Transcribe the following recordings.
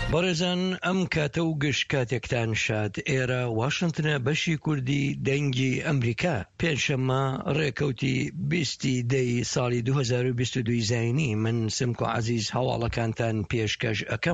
بەڕێزان ئەم کاتە و گشت کاتێکتان شاد. ئێرە واشنتنە بەشی کوردی دەنگی ئەمریکا پێنجشەممە ڕێکەوتی 20 دەی ساڵی 2022 زاینی. من سمکۆ عەزیز هەواڵەکانتان پێشکەش ئەەکەم.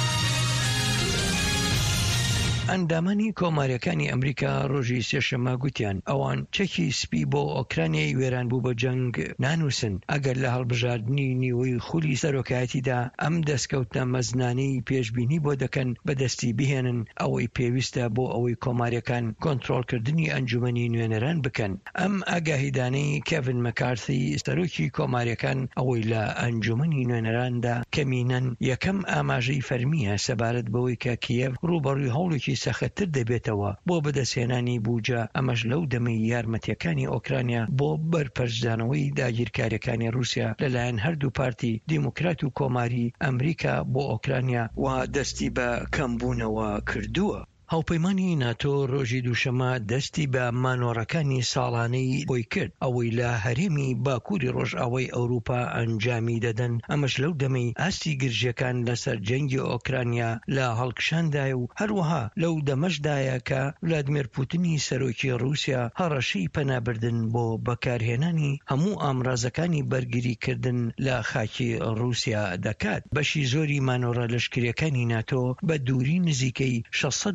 ئەندامانی کۆماریەکانی ئەمریکا ڕۆژی سێشەممە گوتیان ئەوان چەکی سپی بۆ ئۆکرانیای وێران بوو بە جەنگ نانووسن ئەگەر لە هەڵبژاردننی نیوەی خولی سەرۆکایەتیدا ئەم دەستکەوتنە مەزنانەی پێشبینی بۆ دەکەن بەدەستی بهێنن ئەوەی پێویستە بۆ ئەوەی کۆماریەکان کۆنتڕۆڵکردنی ئەنجومەنی نوێنەران بکەن. ئەم ئاگاهیدانەی کێڤن مەکارتی سەرۆکی کۆماریەکان ئەوەی لە ئەنجومەنی نوێنەراندا کەمینەن یەکەم ئاماژەی فەرمیە سەبارەت بەوەی کە کیێڤ ڕووبەڕووی هەوڵێکی سەختتر دەبێتەوە بۆ بەدەستهێنانی بوجە. ئەمەش لەو دەمەی یارمەتیەکانی ئۆکرانیا بۆ بەرپەرچدانەوەی داگیرکاریەکانی رووسیا لەلایەن هەردوو پارتی دیموکرات و کۆماری ئەمریکا بۆ ئۆکرانیا و دەستی بە کەمبوونەوە کردووە. هاوپەیمانی ناتۆ ڕۆژی دووشەمە دەستی بە مانۆڕەکانی ساڵانەی بۆی کرد ئەوەی لە هەرێمی باکووری ڕۆژئاوای ئەوروپا ئەنجامی دەدەن. ئەمەش لەو دەمەی ئاستی گرژیەکان لەسەر جەنگی ئۆکرانیا لە هەڵکشاندای و هەروەها لەو دەمەشدایە کە ولادیمیر پوتینی سەرۆکی رووسیا هەڕەشەی پەنابردن بۆ بەکارهێنانی هەموو ئامرازەکانی بەرگریکردن لە خاکی رووسیا دەکات. بەشی زۆری مانۆڕە لەشکریەکانی ناتۆ بە دووری نزیکەی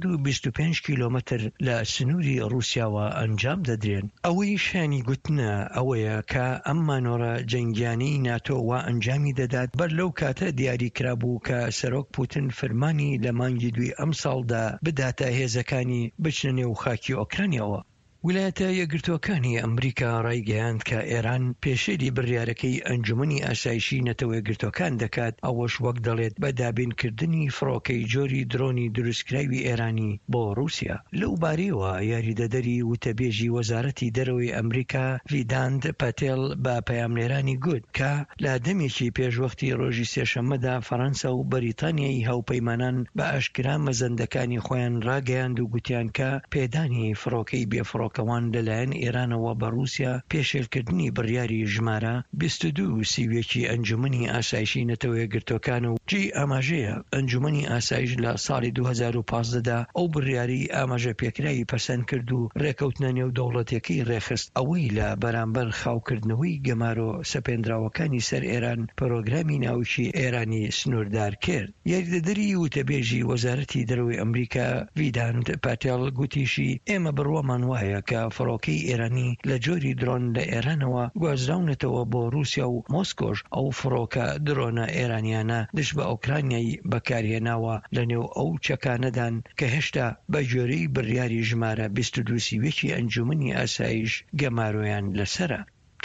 625 کیلۆمەتر لە سنووری رووسیاوە ئەنجام دەدرێن. ئەوەی شانی گوتنە ئەوەیە کە ئەم مانۆڕە جەنگیانەی ناتۆ وا ئەنجامی دەدات بەر لەو کاتە دیاری کرابوو کە سەرۆک پوتین فەرمانی لە مانگی دوی ئەم ساڵدا بداتە هێزەکانی بچنە نێو خاکی ئۆکرانیەوە. ویلایەتە یەکگرتووەکانی ئەمریکا ڕایگەیاند کە ئێران پێشێری بڕیارەکەی ئەنجومەنی ئاسایشی نەتەوە یەکگرتووەکان دەکات ئەوەش وەک دەڵێت بە دابینکردنی فڕۆکەی جۆری درۆنی دروستکراوی ئێرانی بۆ رووسیا. لەو بارەیەوە یاریدەدەری وتەبێژی وەزارەتی دەرەوەی ئەمریکا ڤیداند پاتێل بە پەیامنێرانی گوت کە لە دەمێکی پێشوەختی ڕۆژی سێشەممەدا فەڕەنسا و بەریتانیای هاوپەیمانان بە ئاشکرا مەزەندەکانی خۆیان ڕاگەیاند و گوتیان کە پێدانی فڕۆکەی بێفڕۆکەوان لەلایەن ئێرانەوە بە رووسیا پێشێلکردنی بڕیاری ژمارە 22 سیوێکی ئەنجومەنی ئاسایشی نەتەوە یەکگرتووەکان و جی ئاماژەیە ئەنجومەنی ئاسایش لە ساڵی 2015دا ئەو بڕیاری ئاماژە پێکرایی پەسەند کرد و ڕێکەوتنە نێو دەوڵەتەکەی ڕێخست ئەوەی لە بەرامبەر خاوکردنەوەی گەمارۆ سەپێنراوەکانی سەر ئێران پرۆگرامی ناوچی ئێرانی سنووردار کرد. یاریدەدەری وتەبێژی وەزارەتی دەرەوەی ئەمریکا ڤیداند پاتێل گوتیشی ئێمە بڕوامان وایە کە فڕۆکەی ئێرانی لە جۆری درۆن لە ئێرانەوە گوازراونەتەوە بۆ رووسیا و مۆسکۆش ئەو فڕۆکە درۆنە ئێرانیانە دش بە ئۆکرانیای بەکارهێناوە لە نێو ئەو چەکانەدان کە هێشتا بە جۆرەی بڕیاری ژمارە 22 سیوێکی ئەنجومەنی ئاسایش گەمارۆیان لەسرە.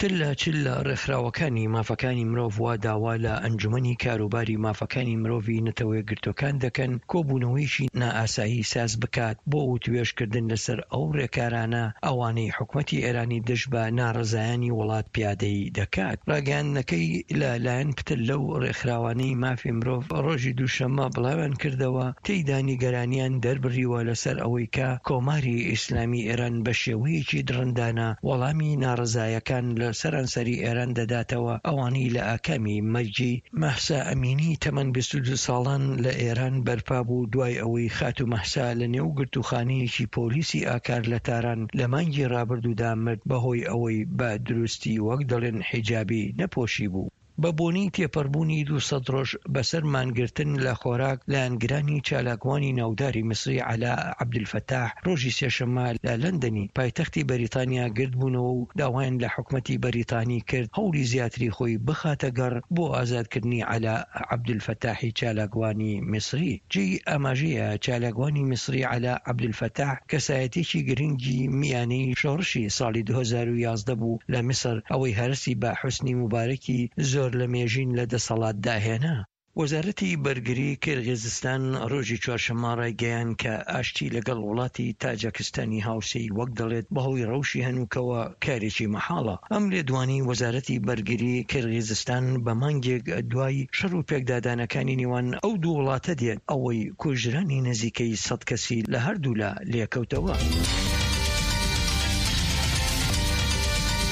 تر لە ڕێکخراوەکانی مافەکانی مرۆڤ وا داوا لە ئەنجومەنی کاروباری مافەکانی مرۆڤی نەتەوە یەکگرتووەکان دەکەن کۆبوونەوەیشی نائاسایی ساز بکات بۆ وتوێژکردن لەسەر ئەو ڕێکارانە ئەوانەی حکومەتی ئێرانی دژ بە ناڕەزایانی وڵات پیادەی دەکات. ڕاگەیاندنەکەی لەلایەن پتر لەو ڕێکخراوانەی مافی مرۆڤ ڕۆژی دووشەممە بڵاویان کردەوە تێیدا نیگەرانیان دەربڕیوە لەسەر ئەوەی کە کۆماری ئیسلامی ئێران بە شێوەیەکی درڕندانە وەڵامی ناڕەزایەکان لە سەرانسەری ئێران دەداتەوە ئەوانی لە ئاکامی مەرجی مەحسا ئەمینی تەمەن 22 ساڵان لە ئێران بەرپا بوو دوای ئەوەی خات و مەحسا لە نێو گرتوخانەیەکی پۆلیسی ئاکار لە تاران لە مانگی ڕابردوودا مرد بەهۆی ئەوەی بە دروستی وەک دەڵێن حیجابی نەپۆشی بوو. بە بۆنی تێپەڕبوونی 200 ڕۆژ بەسەر مانگرتن لە خۆراک لایەنگرانی چالاکوانی ناوداری میسری عەلا عەبدولفەتاح ڕۆژی سێشەممە لە لەندەنی پایتەختی بەریتانیا گردبوونەوە و داوایان لە حکومەتی بەریتانی کرد هەوڵی زیاتری خۆی بخاتە گەڕ بۆ ئازادکردنی عەلا عەبدولفەتاحی چالاکوانی میسری. جێی ئاماژەیە چالاکوانی میسری عەلا عەبدولفەتاح کەسایەتێکی گرنگی میانەی شۆڕشی ساڵی 2011 بوو لە میسر ئەوەی هەرسی بە حوسنی موبارەکی زۆر لە مێژین لە دەسەڵات داهێنا. وەزارەتی بەرگری کیرغیزستان ڕۆژی چوارشەممە ڕایگەیان کە ئاشتی لەگەڵ وڵاتی تاجیکستانی هاوسەی وەک دەڵێت بەهۆی ڕەوشی هەنووکەوە کارێکی مەحاڵە. ئەم لێدوانی وەزارەتی بەرگری کیرغیزستان بە مانگێک دوای شەڕ و پێکدادانەکانی نێوان ئەو دوو وڵاتە دێت ئەوەی کوژرانی نزیکەی 100 کەسی لە هەردوو لە لێکەوتەوە.